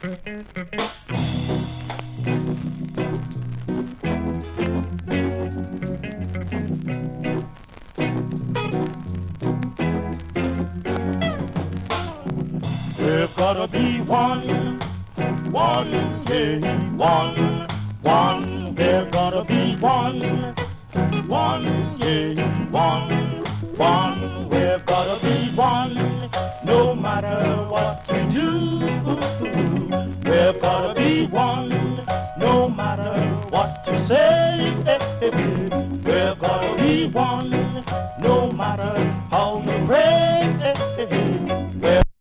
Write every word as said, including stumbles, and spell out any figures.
We've gotta be one, one, yeah, one, one. We've gotta be one, one, yeah, one, one. We've gotta be one, no matter what we do. We've gotta be one, no matter what you say. We've gotta be one, no matter how you pray.